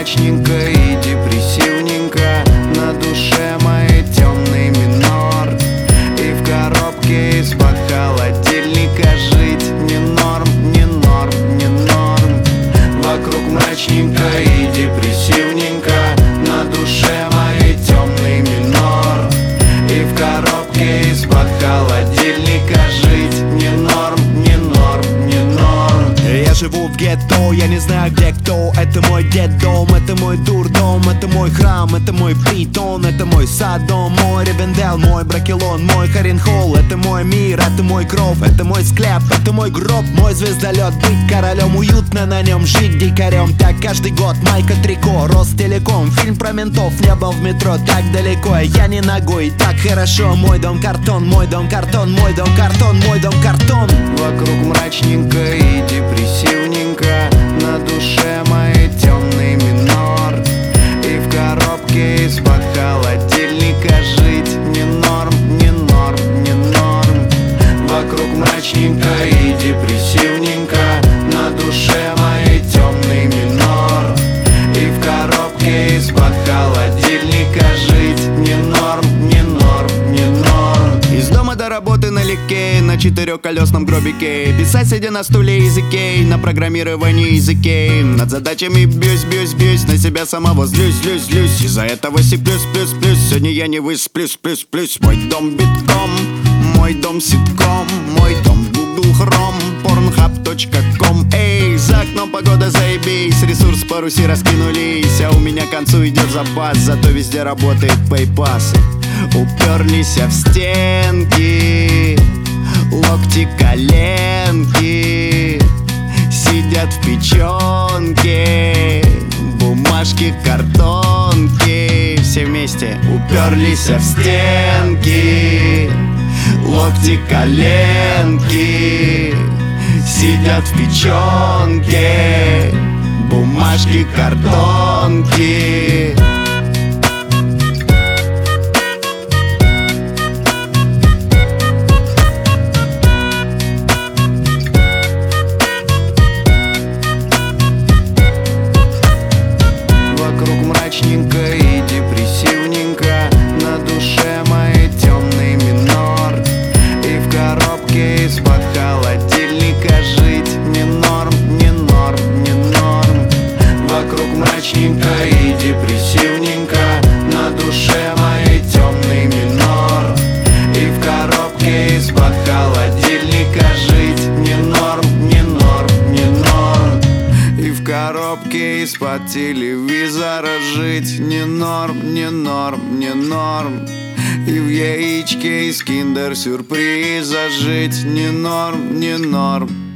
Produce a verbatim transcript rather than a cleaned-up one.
мрачненько и депрессивненько, на душе моей темный минор. И в коробке из-под холодильника жить не норм, не норм, не норм. Вокруг мрачненько и депрессивненько, на душе моей темный минор. И в коробке из-под холодильника жить не норм, не норм, не норм. Я живу в гетто, я не знаю где кто. Это мой детдом, это мой дурдом, это мой храм, это мой притон, это мой Содом, мой Ривенделл, мой Бракелон, мой Харенхолл. Это мой мир, это мой кров, это мой склеп, это мой гроб, мой звездолет. Быть королем, уютно на нем, жить дикарем. Так каждый год, майка, трико, Ростелеком. Фильм про ментов, не был в метро так далеко. Я не ногой, так хорошо. Мой дом картон, мой дом картон, мой дом картон, мой дом картон. Вокруг мрачненько и депрессивненько, на душе моей темный минор. И в коробке из-под холодильника жить не норм, не норм, не норм. Вокруг мрачненько и депрессивненько, на душе моей темный минор. И в коробке из-под холодильника жить не норм, не норм, не норм. Из дома до работы налегке, на четырехколесном гробике. Писать, сидя на стуле языке, на программировании языке. Над задачами бьюсь, бьюсь, бьюсь, на себя самого злюсь, злюсь, злюсь. Из-за этого си плюс, плюс, плюс. Сегодня я не высплюсь, плюс, плюс. Мой дом битком, мой дом ситком, мой дом Google Chrome, Pornhub точка ком. Эй, за окном погода заебись, ресурс по Руси раскинулись. А у меня к концу идет запас, зато везде работает PayPass. Уперлись в стенки, локти, коленки, сидят в печенке, бумажки, картонки. Все вместе уперлись в стенки, локти, коленки, сидят в печенке, бумажки, картонки. Вокруг мрачненько и депрессивненько, на душе моей темный минор. И в коробке из-под холодильника жить не норм, не норм, не норм. Вокруг мрачненько и депрессивненько, на душе моей темный минор. И в коробке из-под холодильника жить не норм, не норм, не норм. И в коробке из-под телевизора жить не норм, не норм, не норм. И в яичке из киндер-сюрприза жить не норм, не норм.